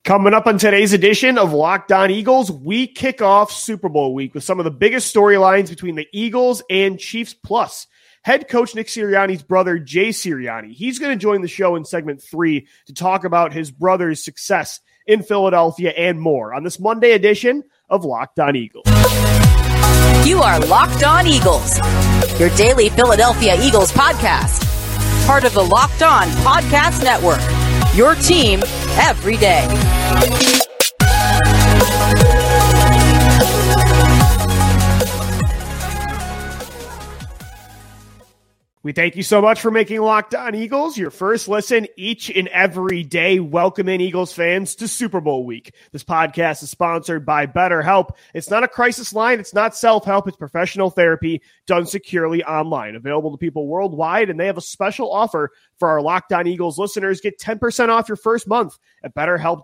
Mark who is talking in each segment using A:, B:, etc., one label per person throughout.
A: Coming up on today's edition of Locked On Eagles, we kick off Super Bowl week with some of the biggest storylines between the Eagles and Chiefs. Plus, head coach Nick Sirianni's brother, Jay Sirianni. He's going to join the show in segment 3 to talk about his brother's success in Philadelphia and more on this Monday edition of Locked On Eagles.
B: You are Locked On Eagles, your daily Philadelphia Eagles podcast. Part of the Locked On Podcast Network, your team every day.
A: We thank you so much for making Locked On Eagles your first listen each and every day. Welcome in, Eagles fans, to Super Bowl week. This podcast is sponsored by BetterHelp. It's not a crisis line. It's not self-help. It's professional therapy done securely online. Available to people worldwide, and they have a special offer for our Locked On Eagles listeners. Get 10% off your first month at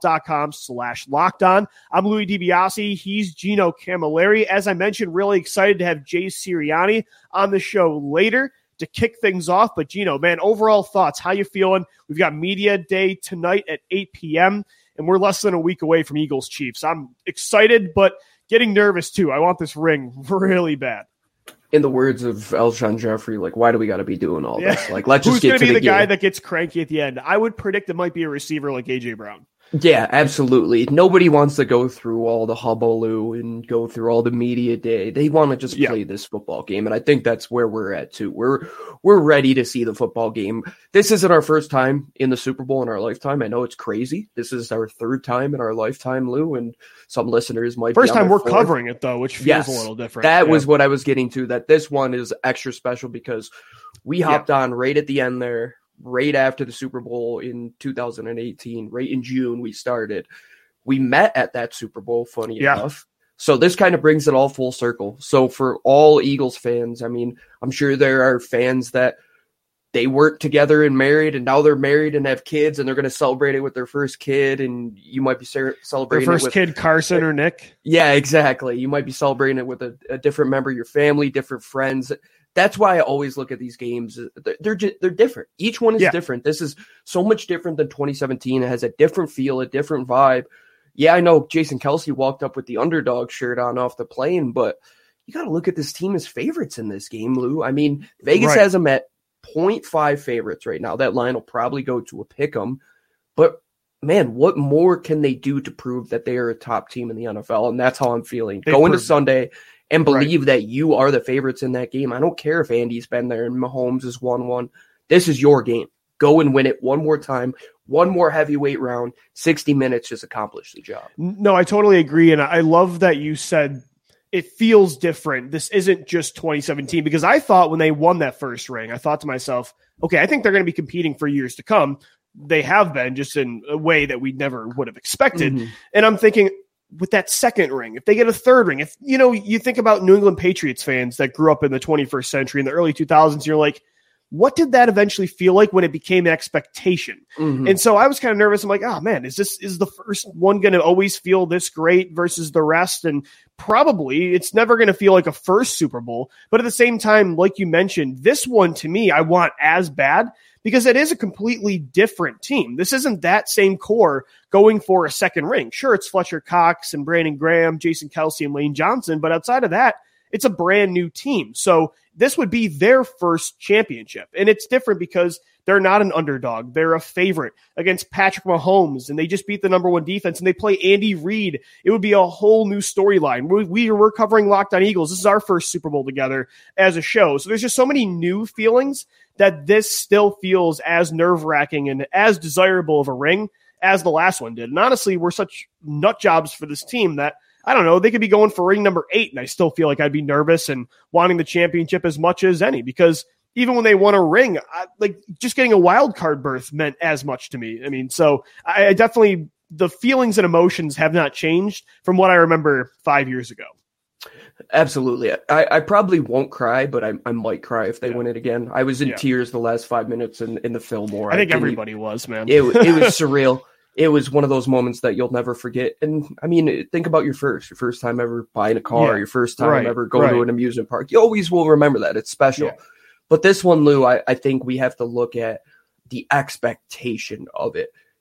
A: BetterHelp.com/LockedOn. I'm Louis DiBiase. He's Gino Camilleri. As I mentioned, really excited to have Jay Sirianni on the show later to kick things off. But Gino, man, overall thoughts, how you feeling? We've got media day tonight at 8 p.m., and we're less than a week away from Eagles Chiefs. I'm excited, but getting nervous too. I want this ring really bad.
C: In the words of Alshon Jeffrey, like, why do we got to be doing all this? Like, let's just get to the game.
A: Who's going to be the guy that gets cranky at the end? I would predict it might be a receiver like A.J. Brown.
C: Yeah, absolutely. Nobody wants to go through all the hullabaloo and go through all the media day. They want to just play this football game, and I think that's where we're at too. We're ready to see the football game. This isn't our first time in the Super Bowl in our lifetime. I know it's crazy. This is our third time in our lifetime, Lou, and some listeners might
A: first
C: be on
A: time we're
C: fourth.
A: covering it though, which feels a little different.
C: That was what I was getting to. That this one is extra special because we hopped on right at the end there. Right after the Super Bowl in 2018, right in June, we started. We met at that Super Bowl, funny enough. So this kind of brings it all full circle. So for all Eagles fans, I mean, I'm sure there are fans that they work together and married, and now they're married and have kids, and they're going to celebrate it with their first kid, and you might be celebrating
A: their first
C: it with
A: kid, Carson or Nick.
C: Yeah, exactly. You might be celebrating it with a different member of your family, different friends. That's why I always look at these games. They're different. Each one is different. This is so much different than 2017. It has a different feel, a different vibe. Yeah, I know Jason Kelce walked up with the underdog shirt on off the plane, but you got to look at this team as favorites in this game, Lou. I mean, Vegas has them at 0.5 favorites right now. That line will probably go to a pick 'em. But, man, what more can they do to prove that they are a top team in the NFL? And that's how I'm feeling. Go into Sunday and believe that you are the favorites in that game. I don't care if Andy's been there and Mahomes is 1-1. This is your game. Go and win it one more time, one more heavyweight round, 60 minutes, just accomplish the job.
A: No, I totally agree. And I love that you said it feels different. This isn't just 2017, because I thought when they won that first ring, I thought to myself, okay, I think they're going to be competing for years to come. They have been, just in a way that we never would have expected. Mm-hmm. And I'm thinking, with that second ring, if they get a third ring, if you think about New England Patriots fans that grew up in the 21st century, in the early 2000s, you're like, what did that eventually feel like when it became an expectation? Mm-hmm. And so I was kind of nervous. I'm like, oh man, is the first one going to always feel this great versus the rest? And probably it's never going to feel like a first Super Bowl. But at the same time, like you mentioned, this one to me, I want as bad, because it is a completely different team. This isn't that same core going for a second ring. Sure, it's Fletcher Cox and Brandon Graham, Jason Kelce and Lane Johnson, but outside of that, it's a brand new team. So this would be their first championship. And it's different because they're not an underdog. They're a favorite against Patrick Mahomes, and they just beat the number one defense, and they play Andy Reid. It would be a whole new storyline. We're covering Locked On Eagles. This is our first Super Bowl together as a show. So there's just so many new feelings that this still feels as nerve-wracking and as desirable of a ring as the last one did. And honestly, we're such nut jobs for this team that, I don't know, they could be going for ring number 8, and I still feel like I'd be nervous and wanting the championship as much as any, because even when they won a ring, just getting a wild card berth meant as much to me. I mean, so I definitely, the feelings and emotions have not changed from what I remember 5 years ago.
C: Absolutely. I probably won't cry, but I might cry if they win it again. I was in tears the last 5 minutes in the Fillmore.
A: I think everybody was, man.
C: It was surreal. It was one of those moments that you'll never forget. And I mean, think about your first time ever buying a car, your first time ever going to an amusement park. You always will remember that. It's special. Yeah. But this one, Lou, I think we have to look at the expectation of it.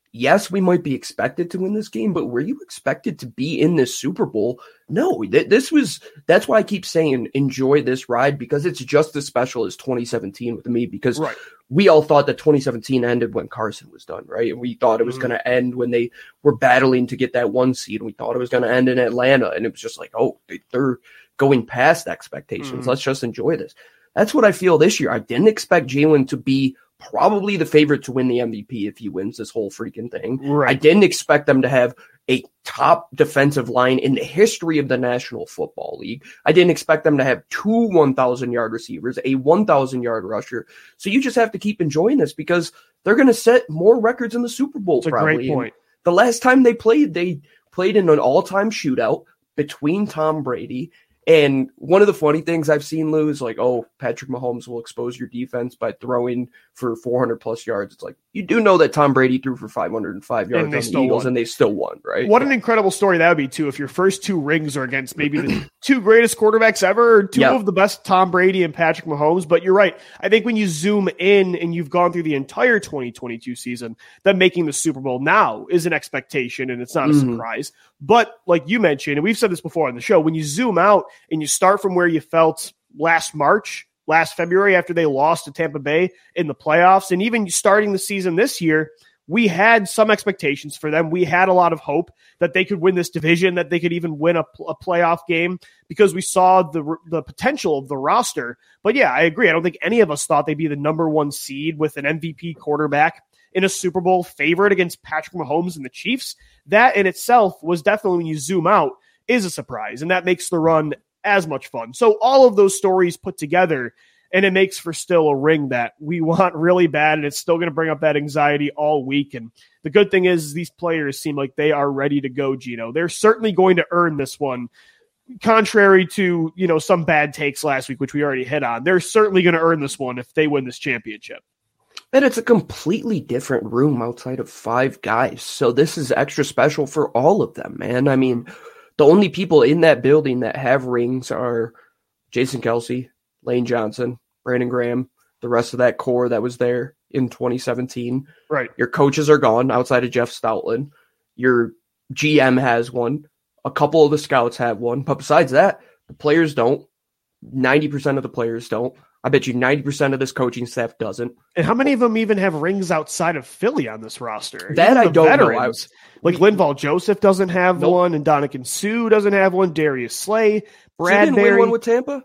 C: yes, we might be expected to win this game, but were you expected to be in this Super Bowl? No, that's why I keep saying enjoy this ride, because it's just as special as 2017 with me, because we all thought that 2017 ended when Carson was done, right? And we thought it was going to end when they were battling to get that 1 seed. And we thought it was going to end in Atlanta. And it was just like, oh, they're going past expectations. Let's just enjoy this. That's what I feel this year. I didn't expect Jalen to be probably the favorite to win the MVP if he wins this whole freaking thing.
A: Right.
C: I didn't expect them to have a top defensive line in the history of the National Football League. I didn't expect them to have 2 1,000-yard receivers, a 1,000-yard rusher. So you just have to keep enjoying this, because they're going to set more records in the Super Bowl.
A: That's
C: probably.
A: a great point.
C: And the last time they played in an all-time shootout between Tom Brady. And one of the funny things I've seen, Lou, is like, oh, Patrick Mahomes will expose your defense by throwing for 400-plus yards. It's like, you do know that Tom Brady threw for 505 yards on the Eagles, and they still won, right?
A: What an incredible story that would be, too, if your first 2 rings are against maybe the 2 greatest quarterbacks ever, or 2 of the best, Tom Brady and Patrick Mahomes. But you're right. I think when you zoom in and you've gone through the entire 2022 season, that making the Super Bowl now is an expectation, and it's not a surprise. But like you mentioned, and we've said this before on the show, when you zoom out and you start from where you felt last February after they lost to Tampa Bay in the playoffs, and even starting the season this year, we had some expectations for them. We had a lot of hope that they could win this division, that they could even win a playoff game, because we saw the potential of the roster. But yeah, I agree. I don't think any of us thought they'd be the number 1 seed with an MVP quarterback in a Super Bowl favorite against Patrick Mahomes and the Chiefs. That in itself was definitely, when you zoom out, is a surprise, and that makes the run as much fun. So all of those stories put together, and it makes for still a ring that we want really bad, and it's still going to bring up that anxiety all week. And the good thing is these players seem like they are ready to go, Gino. They're certainly going to earn this one, contrary to, some bad takes last week, which we already hit on. They're certainly going to earn this one if they win this championship.
C: And it's a completely different room outside of 5 guys. So this is extra special for all of them, man. I mean, the only people in that building that have rings are Jason Kelce, Lane Johnson, Brandon Graham, the rest of that core that was there in 2017.
A: Right.
C: Your coaches are gone outside of Jeff Stoutland. Your GM has one. A couple of the scouts have one. But besides that, the players don't. 90% of the players don't. I bet you 90% of this coaching staff doesn't.
A: And how many of them even have rings outside of Philly on this roster?
C: That I don't know.
A: Like Linval Joseph doesn't have one, and Dominican Sue doesn't have one. Darius Slay, Bradbury.
C: Didn't win one with Tampa?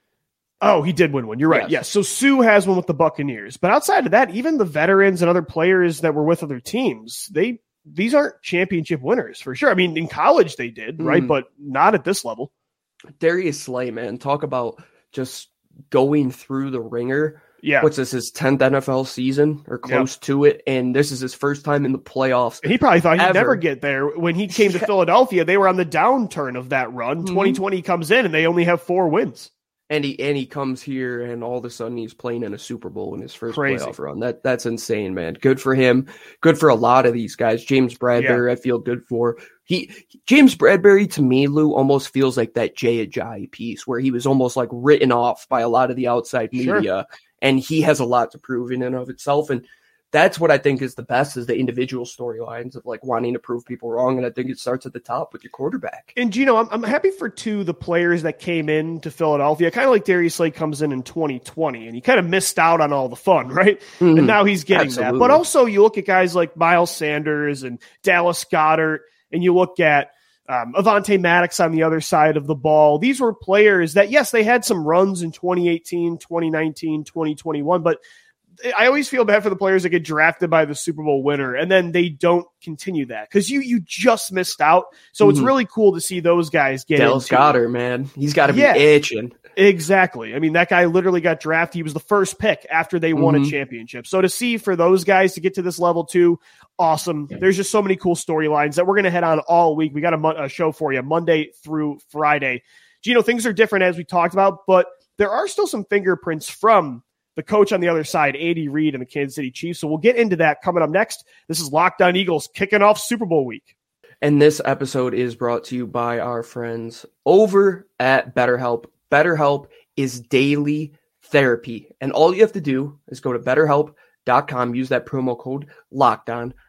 A: Oh, he did win one. You're right. Yes. So Sue has one with the Buccaneers. But outside of that, even the veterans and other players that were with other teams, these aren't championship winners for sure. I mean, in college they did, right? But not at this level.
C: Darius Slay, man, talk about just going through the ringer.
A: Yeah.
C: What's this, his 10th NFL season or close to it? And this is his first time in the playoffs.
A: And he probably thought he'd never get there. When he came to Philadelphia, they were on the downturn of that run. 2020 comes in and they only have 4 wins.
C: And he comes here and all of a sudden he's playing in a Super Bowl in his first playoff run. That's insane, man. Good for him. Good for a lot of these guys. James Bradbury, I feel good for. James Bradbury, to me, Lou, almost feels like that Jay Ajayi piece where he was almost like written off by a lot of the outside media, and he has a lot to prove in and of itself. And that's what I think is the best, is the individual storylines of like wanting to prove people wrong. And I think it starts at the top with your quarterback.
A: And Gino, I'm happy for the players that came in to Philadelphia, kind of like Darius Slay comes in 2020 and he kind of missed out on all the fun, right? And now he's getting that. But also you look at guys like Miles Sanders and Dallas Goedert, and you look at Avonte Maddox on the other side of the ball. These were players that, yes, they had some runs in 2018, 2019, 2021, but I always feel bad for the players that get drafted by the Super Bowl winner and then they don't continue that because you just missed out. So it's really cool to see those guys get
C: Dallas Goedert, man. He's got to be itching.
A: Exactly. I mean, that guy literally got drafted. He was the first pick after they won a championship. So to see for those guys to get to this level too, awesome. There's just so many cool storylines that we're going to head on all week. We got a show for you Monday through Friday. Gino, things are different as we talked about, but there are still some fingerprints from the coach on the other side, Andy Reid and the Kansas City Chiefs. So we'll get into that coming up next. This is Locked On Eagles kicking off Super Bowl week.
C: And this episode is brought to you by our friends over at BetterHelp. BetterHelp is daily therapy. And all you have to do is go to BetterHelp.com, use that promo code LOCKEDON,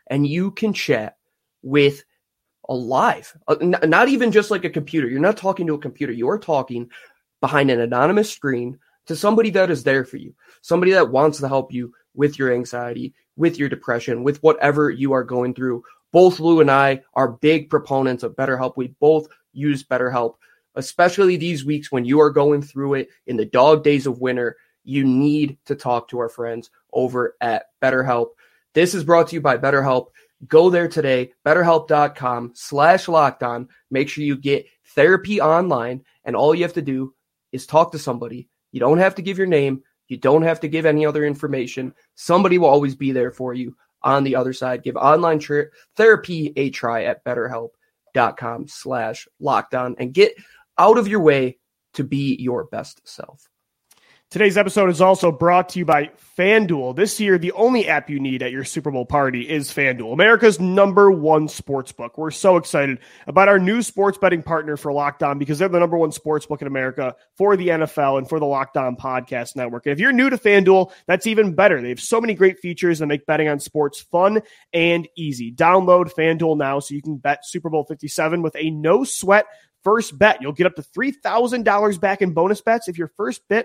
C: and you can chat with a live, not even just like a computer. You're not talking to a computer. You're talking behind an anonymous screen to somebody that is there for you, somebody that wants to help you with your anxiety, with your depression, with whatever you are going through. Both Lou and I are big proponents of BetterHelp. We both use BetterHelp, especially these weeks when you are going through it in the dog days of winter. You need to talk to our friends over at BetterHelp. This is brought to you by BetterHelp. Go there today, betterhelp.com/lockedon. Make sure you get therapy online, and all you have to do is talk to somebody. You don't have to give your name. You don't have to give any other information. Somebody will always be there for you on the other side. Give online therapy a try at betterhelp.com/lockedon and get out of your way to be your best self.
A: Today's episode is also brought to you by FanDuel. This year, the only app you need at your Super Bowl party is FanDuel, America's #1 sportsbook. We're so excited about our new sports betting partner for Locked On because they're the #1 sportsbook in America for the NFL and for the Locked On Podcast Network. And if you're new to FanDuel, that's even better. They have so many great features that make betting on sports fun and easy. Download FanDuel now so you can bet Super Bowl 57 with a no-sweat first bet. You'll get up to $3,000 back in bonus bets if your first bet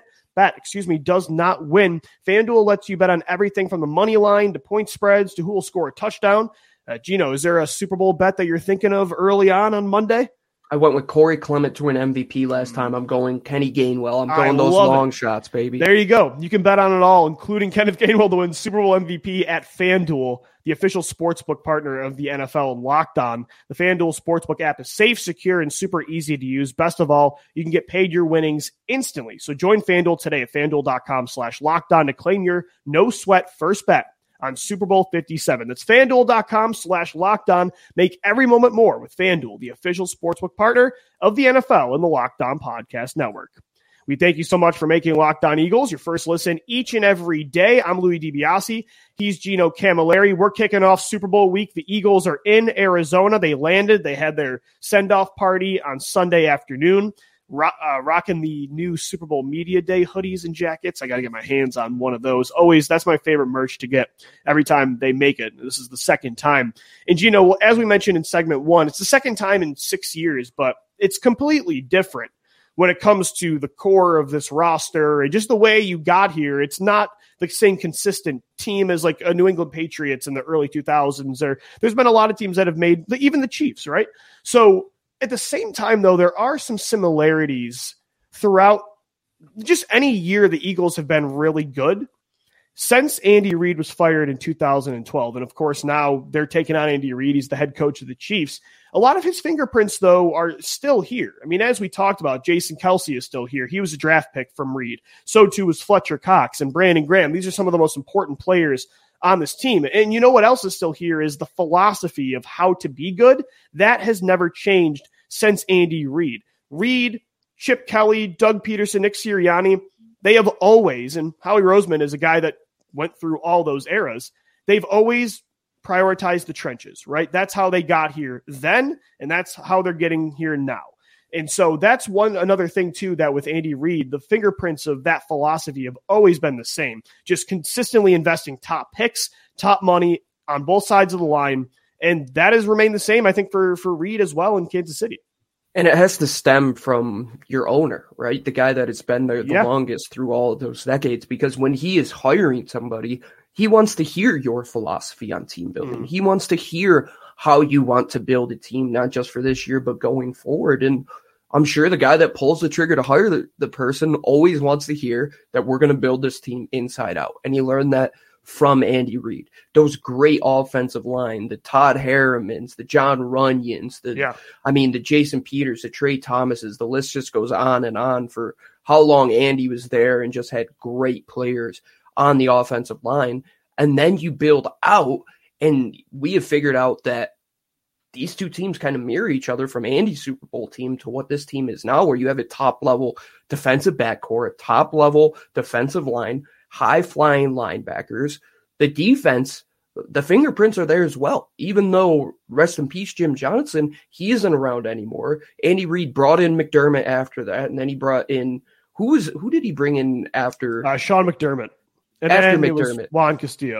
A: does not win. FanDuel lets you bet on everything from the money line to point spreads to who will score a touchdown. Gino, is there a Super Bowl bet that you're thinking of early on Monday?
C: I went with Corey Clement to win MVP last time. I'm going Kenny Gainwell. I'm going those long shots, baby.
A: There you go. You can bet on it all, including Kenneth Gainwell to win Super Bowl MVP at FanDuel, the official sportsbook partner of the NFL and Locked On. The FanDuel Sportsbook app is safe, secure, and super easy to use. Best of all, you can get paid your winnings instantly. So join FanDuel today at FanDuel.com/lockedon to claim your no-sweat first bet on Super Bowl 57. That's FanDuel.com/lockedon. Make every moment more with FanDuel, the official sportsbook partner of the NFL and the Locked On Podcast Network. We thank you so much for making Locked On Eagles your first listen each and every day. I'm Louis DiBiase. He's Gino Camilleri. We're kicking off Super Bowl week. The Eagles are in Arizona. They landed. They had their send-off party on Sunday afternoon. Rocking the new Super Bowl Media Day hoodies and jackets. I got to get my hands on one of those. Always, that's my favorite merch to get every time they make it. This is the second time. And, Gino, as we mentioned in segment 1, it's the second time in 6 years, but it's completely different when it comes to the core of this roster and just the way you got here. It's not the same consistent team as like a New England Patriots in the early 2000s. There's been a lot of teams that have made, even the Chiefs, right? So, at the same time, though, there are some similarities throughout just any year the Eagles have been really good since Andy Reid was fired in 2012. And, of course, now they're taking on Andy Reid. He's the head coach of the Chiefs. A lot of his fingerprints, though, are still here. I mean, as we talked about, Jason Kelce is still here. He was a draft pick from Reid. So, too, was Fletcher Cox and Brandon Graham. These are some of the most important players on this team. And you know what else is still here is the philosophy of how to be good. That has never changed since Andy Reid. Reid, Chip Kelly, Doug Peterson, Nick Sirianni, they have always, and Howie Roseman is a guy that went through all those eras, they've always prioritized the trenches, right? That's how they got here then, and that's how they're getting here now. And so that's another thing, too, that with Andy Reid, the fingerprints of that philosophy have always been the same. Just consistently investing top picks, top money on both sides of the line. And that has remained the same, I think, for Reid as well in Kansas City.
C: And it has to stem from your owner, right? The guy that has been there the longest through all of those decades. Because when he is hiring somebody, he wants to hear your philosophy on team building. He wants to hear how you want to build a team, not just for this year, but going forward. And I'm sure the guy that pulls the trigger to hire the person always wants to hear that we're going to build this team inside out. And you learn that from Andy Reid. Those great offensive line, the Todd Harrimans, the John Runyons, the Jason Peters, the Trey Thomases, the list just goes on and on for how long Andy was there and just had great players on the offensive line. And then you build out, and we have figured out that these two teams kind of mirror each other from Andy's Super Bowl team to what this team is now, where you have a top-level defensive backcourt, a top-level defensive line, high-flying linebackers. The defense, the fingerprints are there as well. Even though, rest in peace, Jim Johnson, he isn't around anymore. Andy Reid brought in McDermott after that, and then he brought in – who did he bring in after?
A: Sean McDermott. And
C: after
A: then
C: McDermott.
A: It was Juan Castillo.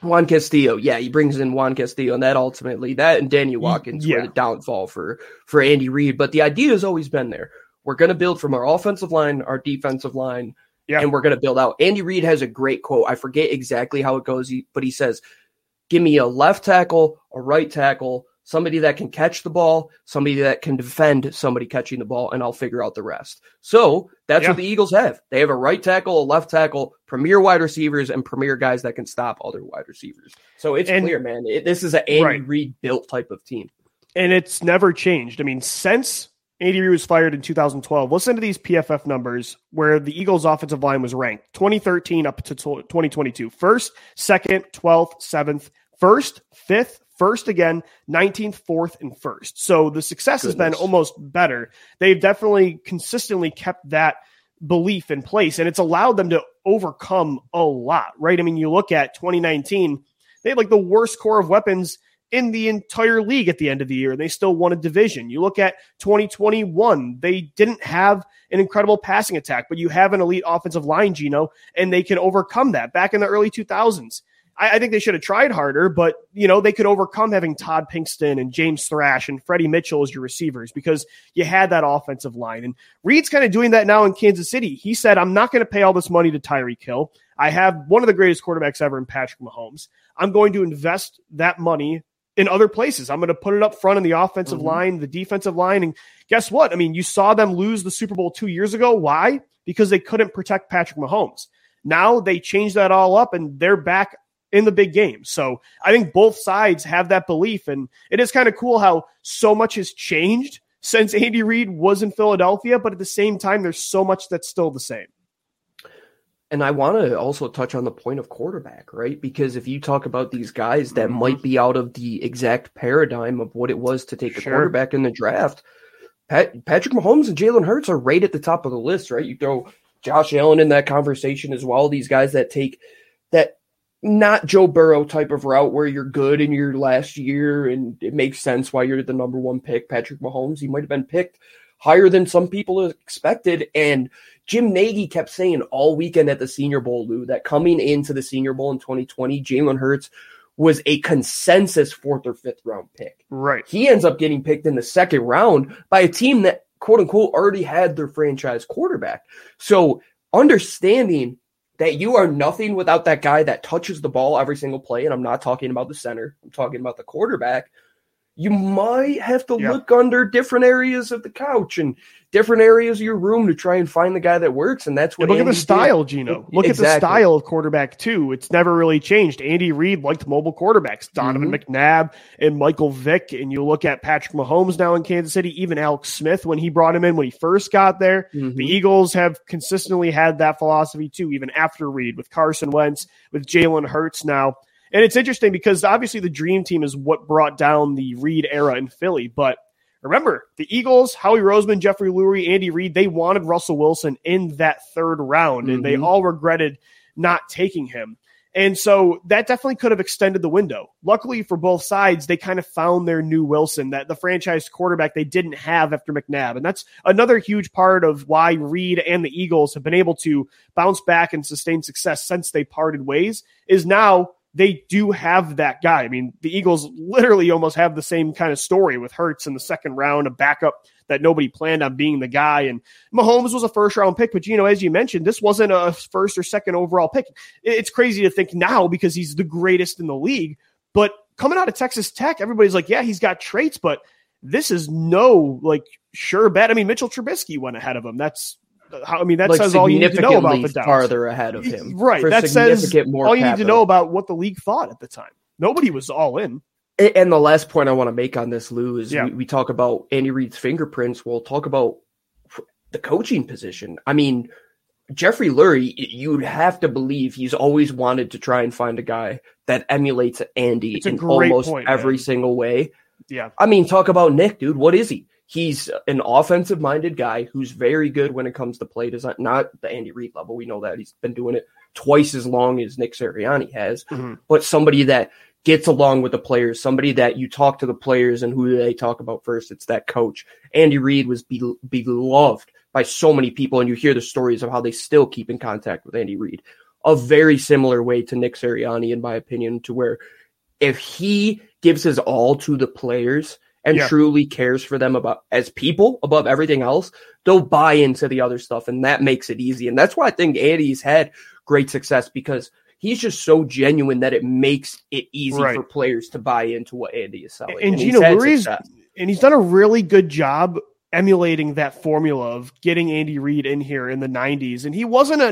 C: Juan Castillo. Yeah, he brings in Juan Castillo, and that and Danny Watkins were the downfall for Andy Reid. But the idea has always been there. We're going to build from our offensive line, our defensive line, and we're going to build out. Andy Reid has a great quote. I forget exactly how it goes, but he says, give me a left tackle, a right tackle, somebody that can catch the ball, somebody that can defend somebody catching the ball, and I'll figure out the rest. So that's what the Eagles have. They have a right tackle, a left tackle, premier wide receivers, and premier guys that can stop other wide receivers. So it's clear, man. This is an Andy Reid built type of team. And
A: it's never changed. I mean, since Andy Reid was fired in 2012. Listen to these PFF numbers where the Eagles' offensive line was ranked 2013 up to 2022. First, second, 12th, 7th, first, 5th, first again, 19th, 4th, and 1st. So the success has been almost better. They've definitely consistently kept that belief in place, and it's allowed them to overcome a lot, right? I mean, you look at 2019, they had like the worst core of weapons in the entire league at the end of the year. They still won a division. You look at 2021, they didn't have an incredible passing attack, but you have an elite offensive line, Gino, and they can overcome that. Back in the early 2000s, I think they should have tried harder, but they could overcome having Todd Pinkston and James Thrash and Freddie Mitchell as your receivers because you had that offensive line. And Reid's kind of doing that now in Kansas City. He said, I'm not going to pay all this money to Tyreek Hill. I have one of the greatest quarterbacks ever in Patrick Mahomes. I'm going to invest that money in other places. I'm going to put it up front in the offensive line, the defensive line. And guess what? I mean, you saw them lose the Super Bowl 2 years ago. Why? Because they couldn't protect Patrick Mahomes. Now they changed that all up and they're back in the big game. So I think both sides have that belief. And it is kind of cool how so much has changed since Andy Reid was in Philadelphia, but at the same time, there's so much that's still the same.
C: And I want to also touch on the point of quarterback, right? Because if you talk about these guys that might be out of the exact paradigm of what it was to take a quarterback in the draft, Patrick Mahomes and Jalen Hurts are right at the top of the list, right? You throw Josh Allen in that conversation as well. These guys that take that not Joe Burrow type of route where you're good in your last year and it makes sense why you're the number one pick. Patrick Mahomes, he might have been picked higher than some people expected. And Jim Nagy kept saying all weekend at the Senior Bowl, Lou, that coming into the Senior Bowl in 2020, Jalen Hurts was a consensus 4th or 5th round pick.
A: Right.
C: He ends up getting picked in the 2nd round by a team that, quote unquote, already had their franchise quarterback. So understanding that you are nothing without that guy that touches the ball every single play, and I'm not talking about the center, I'm talking about the quarterback, you might have to look under different areas of the couch and different areas of your room to try and find the guy that works. And that's what
A: look at the style, Gino. Look at the style of quarterback too. It's never really changed. Andy Reid liked mobile quarterbacks, Donovan McNabb and Michael Vick. And you look at Patrick Mahomes now in Kansas City, even Alex Smith when he brought him in when he first got there. The Eagles have consistently had that philosophy too, even after Reid, with Carson Wentz, with Jalen Hurts now. And it's interesting because obviously the dream team is what brought down the Reid era in Philly. But remember, the Eagles, Howie Roseman, Jeffrey Lurie, Andy Reid, they wanted Russell Wilson in that 3rd round, and they all regretted not taking him. And so that definitely could have extended the window. Luckily for both sides, they kind of found their new Wilson, that the franchise quarterback they didn't have after McNabb. And that's another huge part of why Reid and the Eagles have been able to bounce back and sustain success since they parted ways, is now they do have that guy. I mean, the Eagles literally almost have the same kind of story with Hurts in the 2nd round, a backup that nobody planned on being the guy. And Mahomes was a 1st round pick, but as you mentioned, this wasn't a 1st or 2nd overall pick. It's crazy to think now because he's the greatest in the league, but coming out of Texas Tech, everybody's like, yeah, he's got traits, but this is no sure bet. I mean, Mitchell Trubisky went ahead of him. That says all you need to know about the Downs.
C: Farther ahead of him.
A: Right. That says all you need to know about what the league thought at the time. Nobody was all in.
C: And the last point I want to make on this, Lou, is we talk about Andy Reid's fingerprints. We'll talk about the coaching position. I mean, Jeffrey Lurie, you'd have to believe he's always wanted to try and find a guy that emulates Andy in almost every single way.
A: Yeah.
C: I mean, talk about Nick, dude. What is he? He's an offensive-minded guy who's very good when it comes to play design. Not the Andy Reid level. We know that. He's been doing it twice as long as Nick Sirianni has. But somebody that gets along with the players, somebody that you talk to the players and who do they talk about first? It's that coach. Andy Reid was beloved by so many people, and you hear the stories of how they still keep in contact with Andy Reid. a very similar way to Nick Sirianni, in my opinion, to where if he gives his all to the players and truly cares for them as people above everything else, they'll buy into the other stuff, and that makes it easy. And that's why I think Andy's had great success, because he's just so genuine that it makes it easy for players to buy into what Andy is selling.
A: And Gino Lurie's, and he's done a really good job emulating that formula of getting Andy Reid in here in the 90s. And he wasn't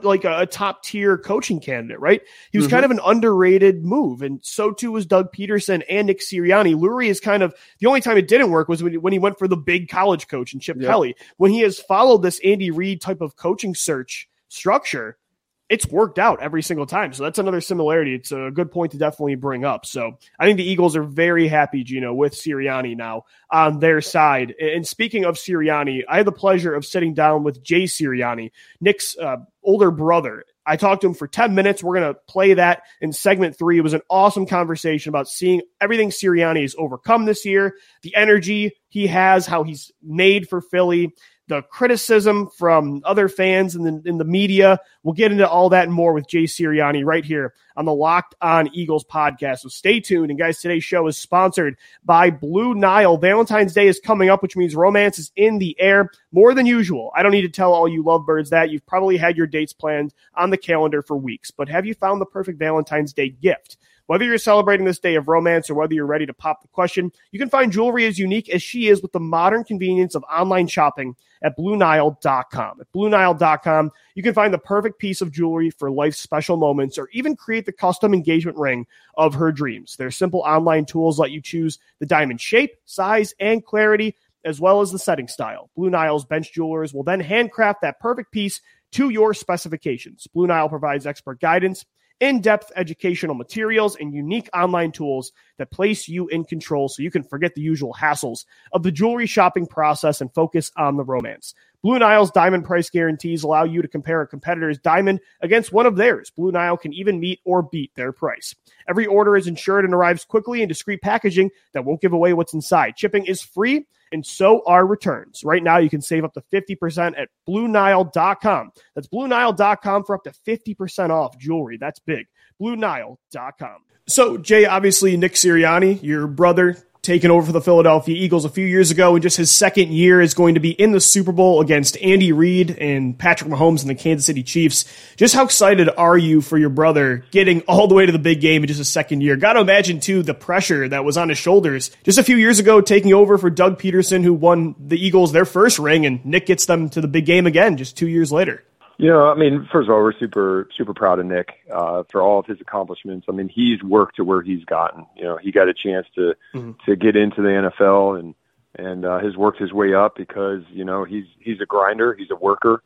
A: a top tier coaching candidate, right? He was kind of an underrated move. And so too was Doug Peterson and Nick Sirianni. Lurie is kind of the only time it didn't work was when he went for the big college coach and Chip Kelly. When he has followed this Andy Reid type of coaching search structure, it's worked out every single time. So that's another similarity. It's a good point to definitely bring up. So I think the Eagles are very happy, Gino, with Sirianni now on their side. And speaking of Sirianni, I had the pleasure of sitting down with Jay Sirianni, Nick's older brother. I talked to him for 10 minutes. We're going to play that in segment 3. It was an awesome conversation about seeing everything Sirianni has overcome this year, the energy he has, how he's made for Philly, the criticism from other fans in the media. We'll get into all that and more with Jay Sirianni right here on the Locked On Eagles podcast. So stay tuned. And guys, today's show is sponsored by Blue Nile. Valentine's Day is coming up, which means romance is in the air more than usual. I don't need to tell all you lovebirds that. You've probably had your dates planned on the calendar for weeks, but have you found the perfect Valentine's Day gift? Whether you're celebrating this day of romance or whether you're ready to pop the question, you can find jewelry as unique as she is with the modern convenience of online shopping at BlueNile.com. At BlueNile.com, you can find the perfect piece of jewelry for life's special moments or even create the custom engagement ring of her dreams. Their simple online tools let you choose the diamond shape, size, and clarity, as well as the setting style. Blue Nile's bench jewelers will then handcraft that perfect piece to your specifications. Blue Nile provides expert guidance, in-depth educational materials, and unique online tools that place you in control so you can forget the usual hassles of the jewelry shopping process and focus on the romance. Blue Nile's diamond price guarantees allow you to compare a competitor's diamond against one of theirs. Blue Nile can even meet or beat their price. Every order is insured and arrives quickly in discreet packaging that won't give away what's inside. Shipping is free, and so are returns. Right now, you can save up to 50% at BlueNile.com. That's BlueNile.com for up to 50% off jewelry. That's big. BlueNile.com. So, Jay, obviously, Nick Sirianni, your brother, taken over for the Philadelphia Eagles a few years ago, and just his second year is going to be in the Super Bowl against Andy Reid and Patrick Mahomes and the Kansas City Chiefs. Just how excited are you for your brother getting all the way to the big game in just his second year? Got to imagine, too, the pressure that was on his shoulders just a few years ago, taking over for Doug Peterson, who won the Eagles their first ring, and Nick gets them to the big game again just 2 years later.
D: You know, I mean, first of all, we're super proud of Nick for all of his accomplishments. I mean, he's worked to where he's gotten. You know, he got a chance to get into the NFL and has worked his way up because, you know, he's a grinder, he's a worker,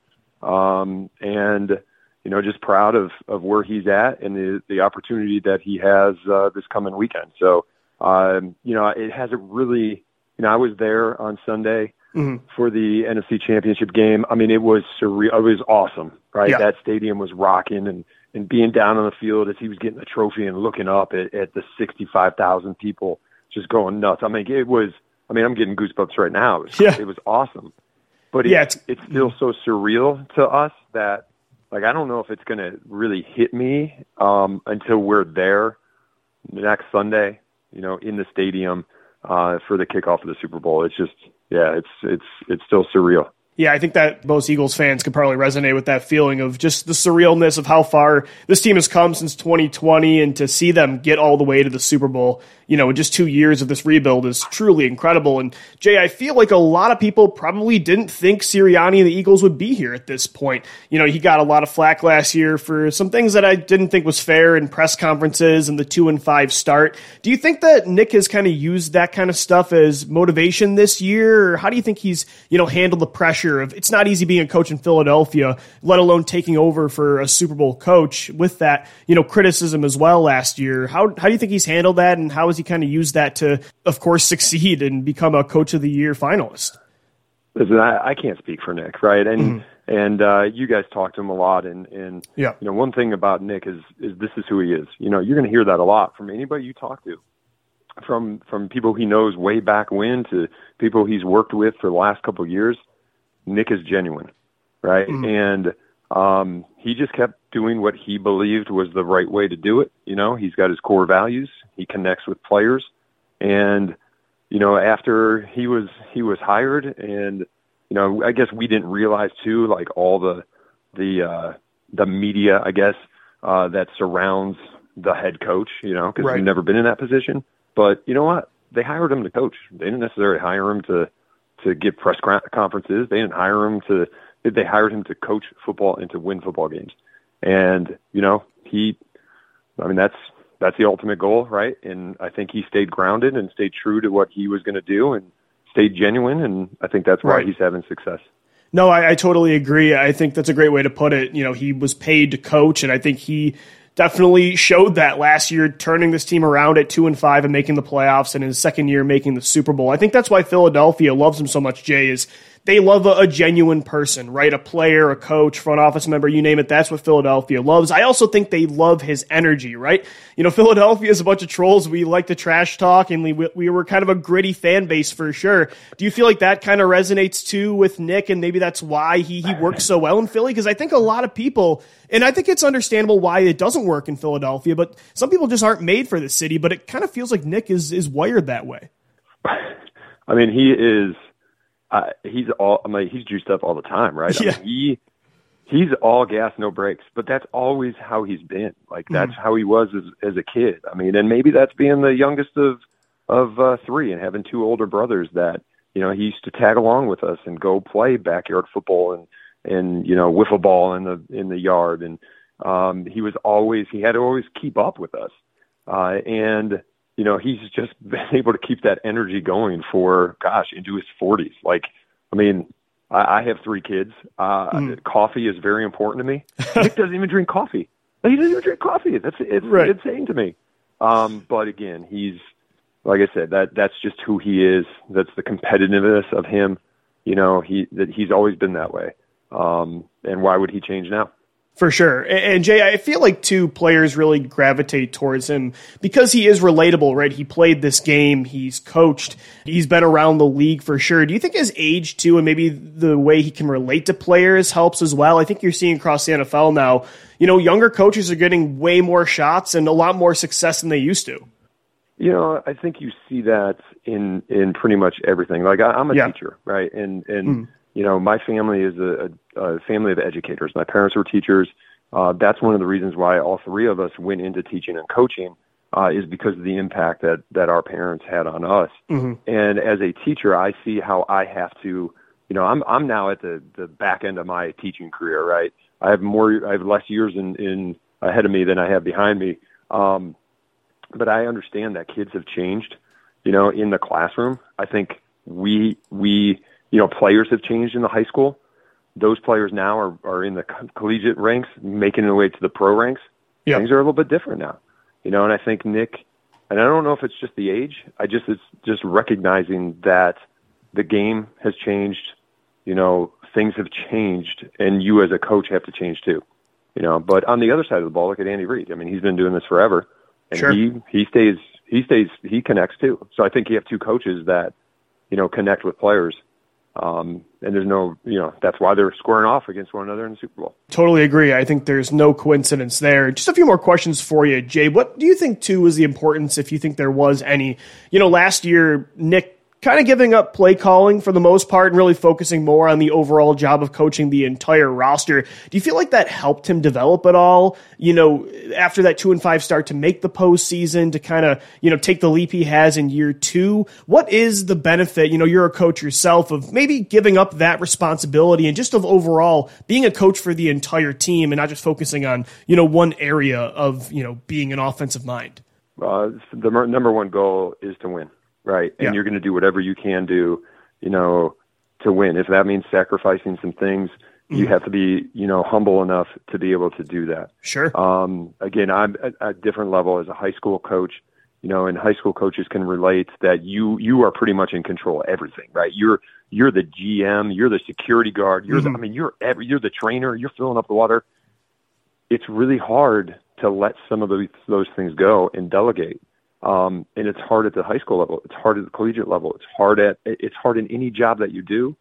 D: and you know, just proud of where he's at and the opportunity that he has this coming weekend. So, you know, it hasn't really. You know, I was there on Sunday. For the NFC Championship game. I mean, it was surreal. It was awesome, right? Yeah. That stadium was rocking and being down on the field as he was getting the trophy and looking up at the 65,000 people just going nuts. I mean, I'm getting goosebumps right now. It was awesome. But it's still so surreal to us that, like, I don't know if it's going to really hit me until we're there next Sunday, you know, in the stadium for the kickoff of the Super Bowl. It's just, it's still surreal.
A: Yeah, I think that most Eagles fans could probably resonate with that feeling of just the surrealness of how far this team has come since 2020, and to see them get all the way to the Super Bowl, you know, in just 2 years of this rebuild is truly incredible. And Jay, I feel like a lot of people probably didn't think Sirianni and the Eagles would be here at this point. You know, he got a lot of flack last year for some things that I didn't think was fair in press conferences and the 2-5 start. Do you think that Nick has kind of used that kind of stuff as motivation this year? Or how do you think he's, you know, handled the pressure of it's not easy being a coach in Philadelphia, let alone taking over for a Super Bowl coach with that, you know, criticism as well last year? How do you think he's handled that, and how has he kind of used that to, of course, succeed and become a Coach of the Year finalist?
D: Listen, I can't speak for Nick, right? And you guys talk to him a lot, and you know, one thing about Nick is this is who he is. You know, you're going to hear that a lot from anybody you talk to, from people he knows way back when to people he's worked with for the last couple of years. Nick is genuine, right? And He just kept doing what he believed was the right way to do it. He's got his core values. He connects with players. And, after he was hired, and, I guess we didn't realize too, like all the media, I guess, that surrounds the head coach, because we've never been in that position. But you know what? They hired him to coach. They didn't necessarily hire him to give press conferences. They didn't hire him they hired him to coach football and to win football games. And, that's the ultimate goal, right? And I think he stayed grounded and stayed true to what he was going to do and stayed genuine. And I think that's why he's having success.
A: No, I totally agree. I think that's a great way to put it. He was paid to coach, and I think he definitely showed that last year, turning this team around at 2-5 and making the playoffs, and his second year making the Super Bowl. I think that's why Philadelphia loves him so much, Jay, is they love a genuine person, right? A player, a coach, front office member, you name it. That's what Philadelphia loves. I also think they love his energy, right? Philadelphia is a bunch of trolls. We like to trash talk, and we were kind of a gritty fan base for sure. Do you feel like that kind of resonates too with Nick, and maybe that's why he works so well in Philly? Because I think a lot of people, and I think it's understandable why it doesn't work in Philadelphia, but some people just aren't made for the city, but it kind of feels like Nick is wired that way.
D: I mean, he is... he's juiced up all the time, right?
A: Yeah.
D: He's all gas, no brakes, but that's always how he's been. Like that's how he was as a kid. I mean, and maybe that's being the youngest of three and having two older brothers that, he used to tag along with us and go play backyard football and wiffle ball in the yard. And, he had to always keep up with us. And, he's just been able to keep that energy going for, into his 40s. Like, I mean, I have three kids. Coffee is very important to me. Nick doesn't even drink coffee. He doesn't even drink coffee. It's insane to me. But again, he's, like I said, that's just who he is. That's the competitiveness of him. He's always been that way. And why would he change now?
A: For sure. And Jay, I feel like two players really gravitate towards him because he is relatable, right? He played this game. He's coached. He's been around the league for sure. Do you think his age too, and maybe the way he can relate to players helps as well? I think you're seeing across the NFL now, younger coaches are getting way more shots and a lot more success than they used to.
D: I think you see that in pretty much everything. Like I'm a teacher, right? And my family is a family of educators. My parents were teachers. That's one of the reasons why all three of us went into teaching and coaching is because of the impact that our parents had on us. Mm-hmm. And as a teacher, I see how I have to, I'm now at the back end of my teaching career, right? I have less years in ahead of me than I have behind me. But I understand that kids have changed, in the classroom. I think we players have changed in the high school. Those players now are in the collegiate ranks, making their way to the pro ranks. Yep. Things are a little bit different now, and I think Nick, and I don't know if it's just the age. It's just recognizing that the game has changed, things have changed, and you as a coach have to change too, But on the other side of the ball, look at Andy Reid. I mean, he's been doing this forever, and sure. he connects too. So I think you have two coaches that, connect with players. And there's no, that's why they're squaring off against one another in the Super Bowl.
A: Totally agree. I think there's no coincidence there. Just a few more questions for you, Jay. What do you think, too, is the importance, if you think there was any? Last year, Nick kind of giving up play calling for the most part and really focusing more on the overall job of coaching the entire roster. Do you feel like that helped him develop at all, after that 2-5 start to make the postseason, to kind of, take the leap he has in year two? What is the benefit, you're a coach yourself, of maybe giving up that responsibility and just of overall being a coach for the entire team and not just focusing on, one area of, being an offensive mind?
D: The number one goal is to win. Right. And you're going to do whatever you can do, to win. If that means sacrificing some things, you have to be, humble enough to be able to do that.
A: Sure.
D: Again, I'm at a different level as a high school coach, and high school coaches can relate that you are pretty much in control of everything, right? You're the GM, you're the security guard, you're the trainer, you're filling up the water. It's really hard to let some of those things go and delegate. And it's hard at the high school level. It's hard at the collegiate level. It's hard in any job that you do.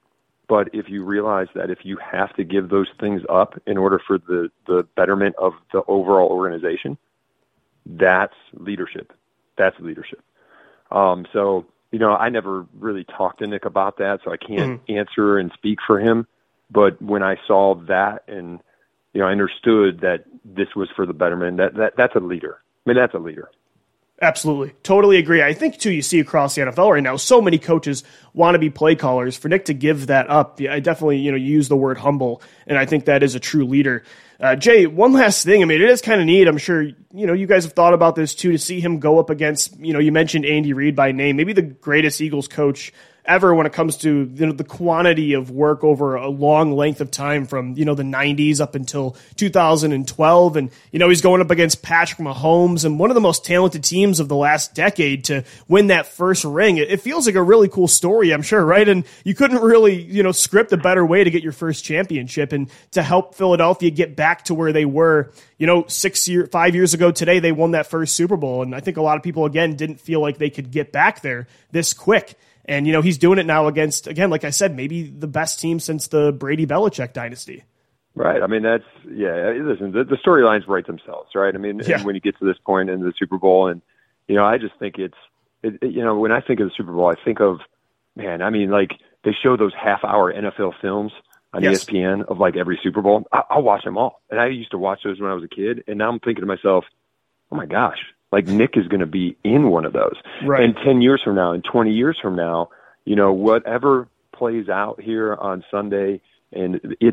D: But if you realize that if you have to give those things up in order for the betterment of the overall organization, that's leadership. That's leadership. So, I never really talked to Nick about that, so I can't answer and speak for him. But when I saw that and, I understood that this was for the betterment, that's a leader. I mean, that's a leader.
A: Absolutely. Totally agree. I think, too, you see across the NFL right now, so many coaches want to be play callers. For Nick to give that up, I definitely, you use the word humble, and I think that is a true leader. Jay, one last thing. I mean, it is kind of neat. I'm sure, you guys have thought about this, too, to see him go up against, you mentioned Andy Reid by name, maybe the greatest Eagles coach ever when it comes to the quantity of work over a long length of time from the 90s up until 2012, and he's going up against Patrick Mahomes and one of the most talented teams of the last decade to win that first ring. It feels like a really cool story, I'm sure, right? And you couldn't really script a better way to get your first championship and to help Philadelphia get back to where they were 5 years ago today. They won that first Super Bowl, and I think a lot of people again didn't feel like they could get back there this quick. And, he's doing it now against, again, like I said, maybe the best team since the Brady-Belichick dynasty.
D: Right. I mean, listen, the storylines write themselves, right? I mean, when you get to this point in the Super Bowl, and, I just think when I think of the Super Bowl, I think of, they show those half-hour NFL films on ESPN of, every Super Bowl. I'll watch them all. And I used to watch those when I was a kid, and now I'm thinking to myself, oh, my gosh. Nick is going to be in one of those. Right. And 10 years from now and 20 years from now, whatever plays out here on Sunday, and it's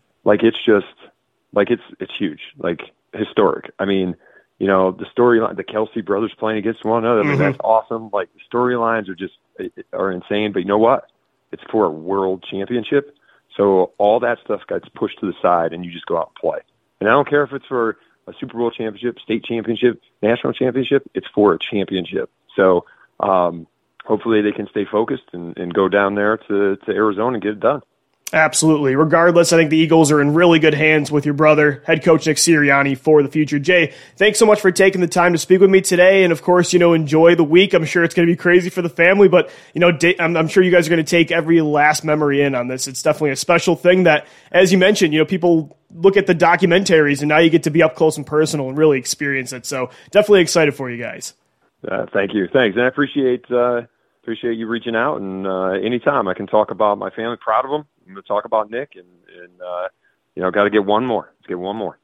D: huge, historic. I mean, the storyline, the Kelsey brothers playing against one another, I mean, that's awesome. The storylines are insane, but you know what? It's for a world championship. So all that stuff gets pushed to the side and you just go out and play. And I don't care if it's for a Super Bowl championship, state championship, national championship, it's for a championship. So hopefully they can stay focused and go down there to Arizona and get it done.
A: Absolutely. Regardless, I think the Eagles are in really good hands with your brother, head coach Nick Sirianni, for the future. Jay, thanks so much for taking the time to speak with me today. And of course, enjoy the week. I'm sure it's going to be crazy for the family, but I'm sure you guys are going to take every last memory in on this. It's definitely a special thing that, as you mentioned, people look at the documentaries and now you get to be up close and personal and really experience it. So definitely excited for you guys.
D: Thank you. Thanks. And I appreciate you reaching out, and anytime I can talk about my family, proud of them. I'm going to talk about Nick and got to get one more. Let's get one more.